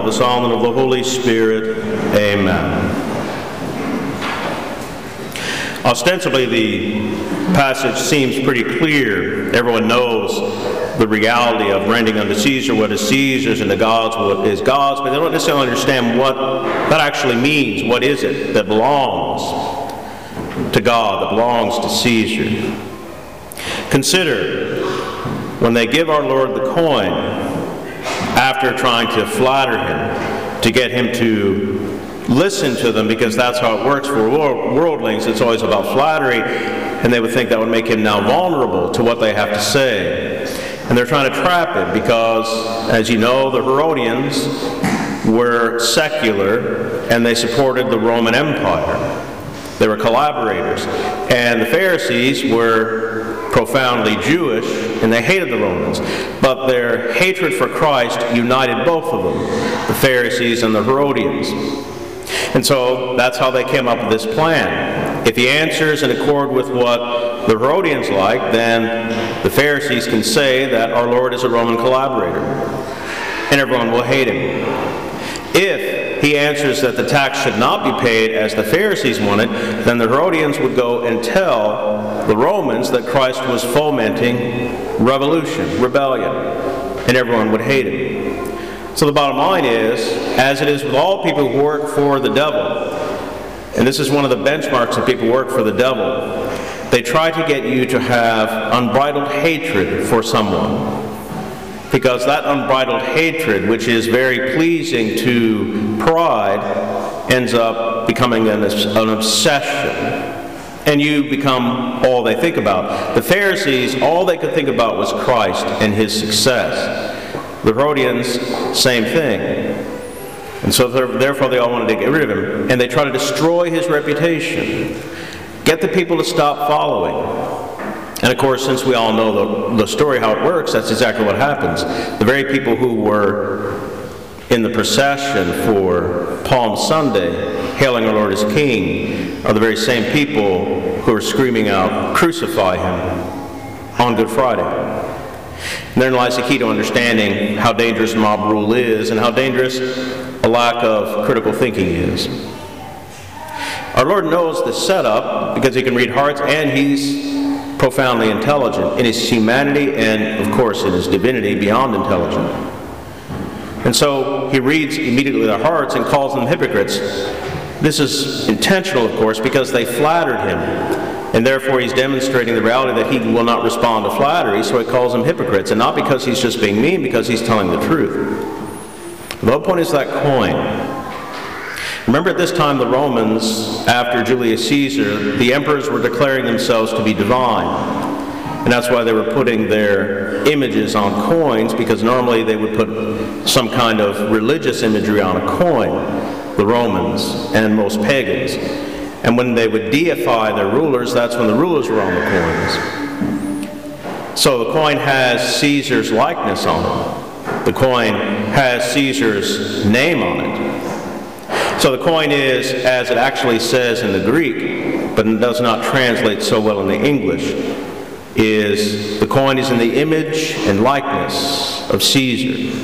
of the Son, and of the Holy Spirit. Amen. Ostensibly, the passage seems pretty clear. Everyone knows the reality of rendering unto Caesar what is Caesar's and to God's what is God's, but they don't necessarily understand what that actually means. What is it that belongs to God, that belongs to Caesar? Consider, when they give our Lord the coin, after trying to flatter him, to get him to listen to them, because that's how it works for worldlings. It's always about flattery, and they would think that would make him now vulnerable to what they have to say. And they're trying to trap him because, as you know, the Herodians were secular and they supported the Roman Empire. They were collaborators. And the Pharisees were profoundly Jewish and they hated the Romans. But their hatred for Christ united both of them, the Pharisees and the Herodians. And so that's how they came up with this plan. If he answers in accord with what the Herodians like, then the Pharisees can say that our Lord is a Roman collaborator, and everyone will hate him. If he answers that the tax should not be paid as the Pharisees wanted, then the Herodians would go and tell the Romans that Christ was fomenting revolution, rebellion, and everyone would hate him. So the bottom line is, as it is with all people who work for the devil, and this is one of the benchmarks of people who work for the devil, they try to get you to have unbridled hatred for someone. Because that unbridled hatred, which is very pleasing to pride, ends up becoming an obsession. And you become all they think about. The Pharisees, all they could think about was Christ and his success. The Herodians, same thing. And so therefore they all wanted to get rid of him. And they try to destroy his reputation. Get the people to stop following. And of course, since we all know the story, how it works, that's exactly what happens. The very people who were in the procession for Palm Sunday, hailing our Lord as King, are the very same people who are screaming out, "Crucify him," on Good Friday. And therein lies the key to understanding how dangerous mob rule is and how dangerous a lack of critical thinking is. Our Lord knows the setup because he can read hearts, and he's profoundly intelligent in his humanity and, of course, in his divinity, beyond intelligent. And so he reads immediately their hearts and calls them hypocrites. This is intentional, of course, because they flattered him. And therefore he's demonstrating the reality that he will not respond to flattery, so he calls them hypocrites. And not because he's just being mean, because he's telling the truth. The whole point is that coin. Remember, at this time the Romans, after Julius Caesar, the emperors were declaring themselves to be divine. And that's why they were putting their images on coins, because normally they would put some kind of religious imagery on a coin, the Romans and most pagans. And when they would deify their rulers, that's when the rulers were on the coins. So the coin has Caesar's likeness on it. The coin has Caesar's name on it. So the coin is, as it actually says in the Greek, but it does not translate so well in the English, is the coin is in the image and likeness of Caesar.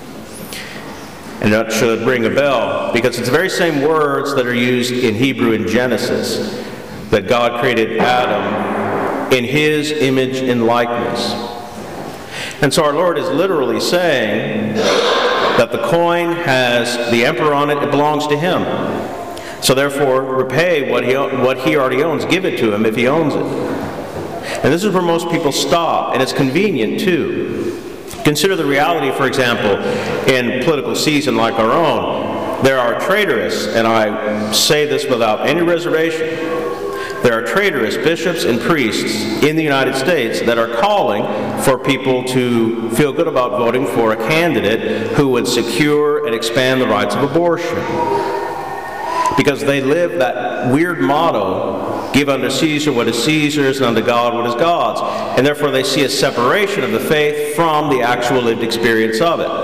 And that should ring a bell, because it's the very same words that are used in Hebrew in Genesis, that God created Adam in his image and likeness. And so our Lord is literally saying that the coin has the emperor on it, it belongs to him. So therefore, repay what he already owns, give it to him if he owns it. And this is where most people stop, and it's convenient too. Consider the reality, for example, in political season like our own. There are traitorous, and I say this without any reservation, there are traitorous bishops and priests in the United States that are calling for people to feel good about voting for a candidate who would secure and expand the rights of abortion. Because they live that weird motto, give unto Caesar what is Caesar's and unto God what is God's. And therefore they see a separation of the faith from the actual lived experience of it.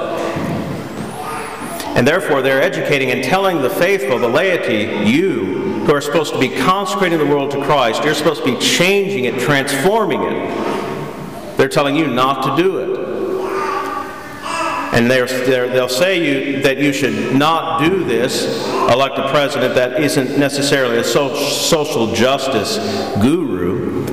And therefore they're educating and telling the faithful, the laity, you who are supposed to be consecrating the world to Christ, you're supposed to be changing it, transforming it. They're telling you not to do it. And they'll say that you should not do this, elect a president that isn't necessarily a social justice guru,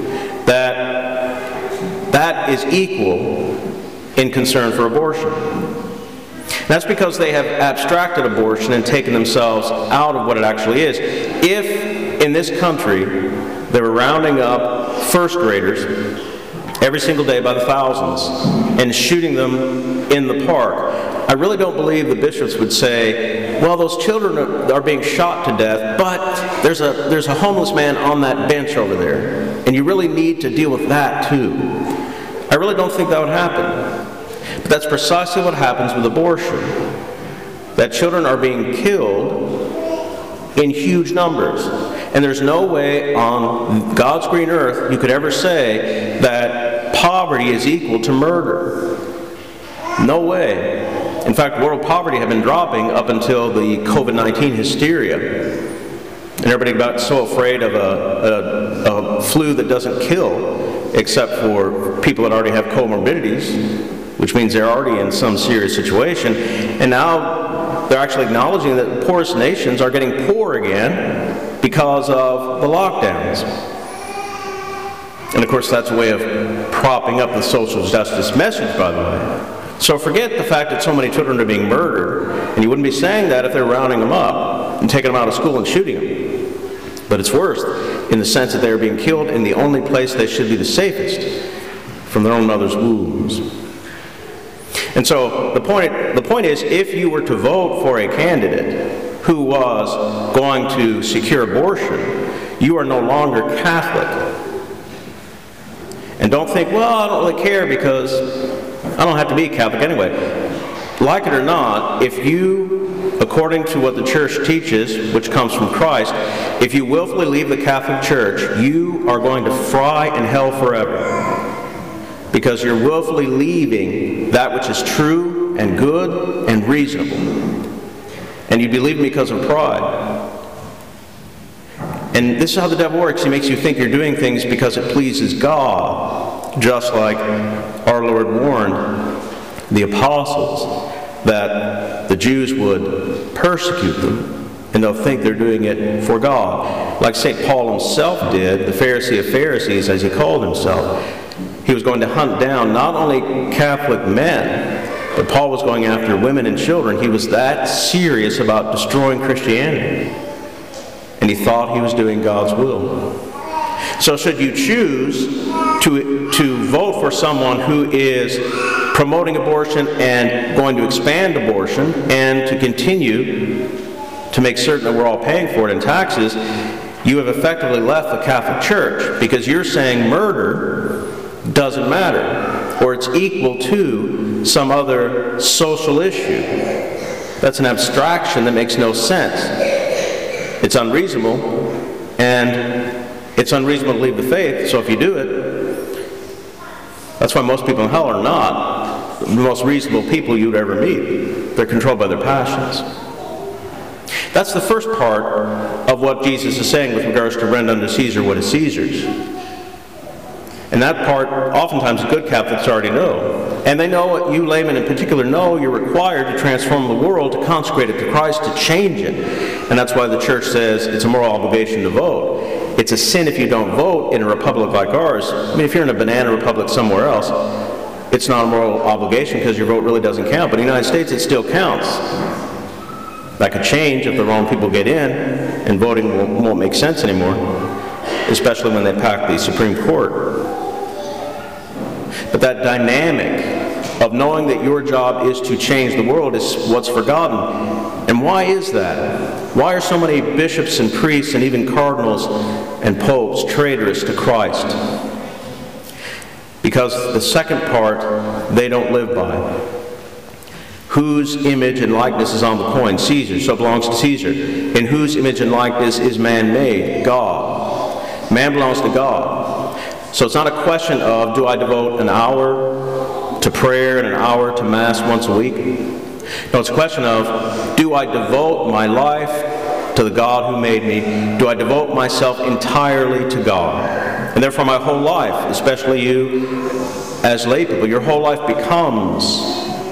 that is equal in concern for abortion. That's because they have abstracted abortion and taken themselves out of what it actually is. If in this country they were rounding up first graders every single day by the thousands and shooting them in the park, I really don't believe the bishops would say, well, those children are being shot to death, but there's a homeless man on that bench over there, and you really need to deal with that too. I really don't think that would happen. But that's precisely what happens with abortion. That children are being killed in huge numbers. And there's no way on God's green earth you could ever say that poverty is equal to murder. No way. In fact, world poverty had been dropping up until the COVID-19 hysteria. And everybody got so afraid of a flu that doesn't kill, except for people that already have comorbidities, which means they're already in some serious situation. And now they're actually acknowledging that the poorest nations are getting poor again because of the lockdowns. And of course, that's a way of propping up the social justice message, by the way. So forget the fact that so many children are being murdered, and you wouldn't be saying that if they're rounding them up and taking them out of school and shooting them. But it's worse in the sense that they're being killed in the only place they should be the safest, from their own mother's wombs. And so the point is, if you were to vote for a candidate who was going to secure abortion, you are no longer Catholic. And don't think, well, I don't really care because I don't have to be Catholic anyway. Like it or not, if you, according to what the Church teaches, which comes from Christ, if you willfully leave the Catholic Church, you are going to fry in hell forever. Because you're willfully leaving that which is true and good and reasonable. And you believe me because of pride. And this is how the devil works. He makes you think you're doing things because it pleases God. Just like our Lord warned the apostles that the Jews would persecute them, and they'll think they're doing it for God. Like St. Paul himself did, the Pharisee of Pharisees, as he called himself. He was going to hunt down not only Catholic men, but Paul was going after women and children. He was that serious about destroying Christianity. And he thought he was doing God's will. So should you choose to vote for someone who is promoting abortion and going to expand abortion and to continue to make certain that we're all paying for it in taxes, you have effectively left the Catholic Church, because you're saying murder doesn't matter, or it's equal to some other social issue. That's an abstraction that makes no sense. It's unreasonable, and it's unreasonable to leave the faith, so if you do it, that's why most people in hell are not the most reasonable people you'd ever meet. They're controlled by their passions. That's the first part of what Jesus is saying with regards to render unto Caesar what is Caesar's. And that part, oftentimes, good Catholics already know. And they know, what you laymen in particular know, you're required to transform the world, to consecrate it to Christ, to change it. And that's why the Church says it's a moral obligation to vote. It's a sin if you don't vote in a republic like ours. I mean, if you're in a banana republic somewhere else, it's not a moral obligation because your vote really doesn't count. But in the United States, it still counts. That could change if the wrong people get in, and voting won't make sense anymore, especially when they pack the Supreme Court. But that dynamic of knowing that your job is to change the world is what's forgotten. And why is that? Why are so many bishops and priests and even cardinals and popes traitorous to Christ? Because the second part they don't live by. Whose image and likeness is on the coin? Caesar, so it belongs to Caesar. In whose image and likeness is man made? God. Man belongs to God. So it's not a question of, do I devote an hour to prayer and an hour to Mass once a week? No, it's a question of, do I devote my life to the God who made me? Do I devote myself entirely to God? And therefore my whole life, especially you as lay people, your whole life becomes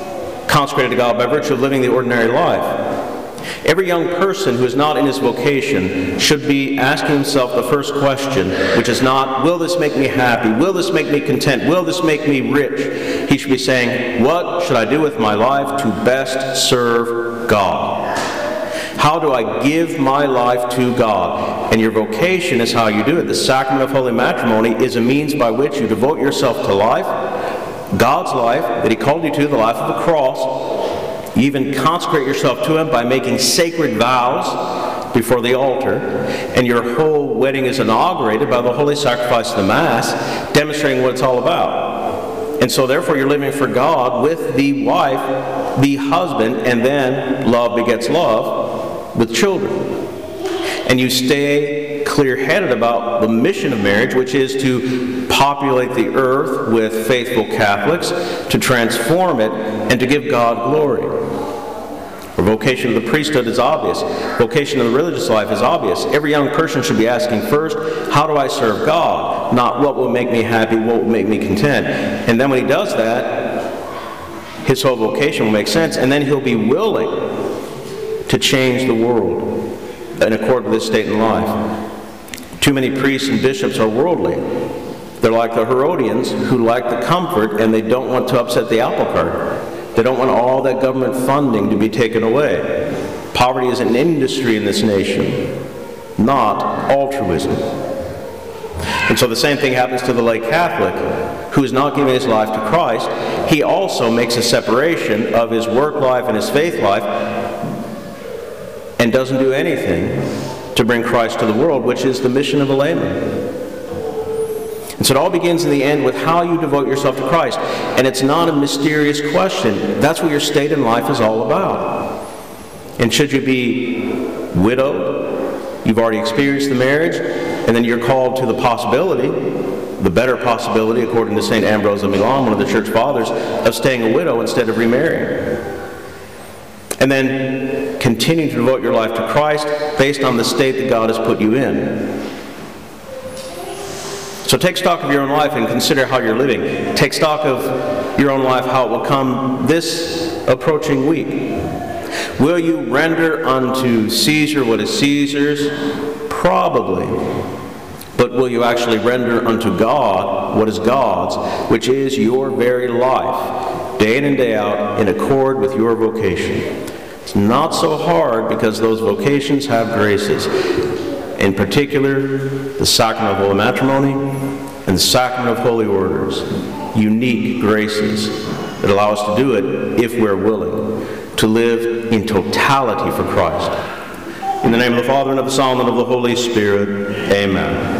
consecrated to God by virtue of living the ordinary life. Every young person who is not in his vocation should be asking himself the first question, which is not, will this make me happy? Will this make me content? Will this make me rich? He should be saying, what should I do with my life to best serve God? How do I give my life to God? And your vocation is how you do it. The sacrament of holy matrimony is a means by which you devote yourself to life, God's life that He called you to, the life of the cross. You even consecrate yourself to Him by making sacred vows before the altar. And your whole wedding is inaugurated by the holy sacrifice of the Mass, demonstrating what it's all about. And so therefore you're living for God with the wife, the husband, and then love begets love with children. And you stay clear-headed about the mission of marriage, which is to populate the earth with faithful Catholics, to transform it, and to give God glory. The vocation of the priesthood is obvious. Vocation of the religious life is obvious. Every young person should be asking first, how do I serve God? Not what will make me happy, what will make me content. And then when he does that, his whole vocation will make sense, and then he'll be willing to change the world in accord with his state in life. Too many priests and bishops are worldly. They're like the Herodians who like the comfort and they don't want to upset the apple cart. They don't want all that government funding to be taken away. Poverty is an industry in this nation, not altruism. And so the same thing happens to the lay Catholic who is not giving his life to Christ. He also makes a separation of his work life and his faith life and doesn't do anything to bring Christ to the world, which is the mission of a layman. And so it all begins in the end with how you devote yourself to Christ. And it's not a mysterious question. That's what your state in life is all about. And should you be widowed, you've already experienced the marriage, and then you're called to the possibility, the better possibility, according to St. Ambrose of Milan, one of the church fathers, of staying a widow instead of remarrying. And then continue to devote your life to Christ based on the state that God has put you in. So take stock of your own life and consider how you're living. Take stock of your own life, how it will come this approaching week. Will you render unto Caesar what is Caesar's? Probably. But will you actually render unto God what is God's, which is your very life, day in and day out, in accord with your vocation? It's not so hard because those vocations have graces. In particular, the sacrament of holy matrimony and the sacrament of holy orders. Unique graces that allow us to do it if we're willing to live in totality for Christ. In the name of the Father, and of the Son, and of the Holy Spirit, amen.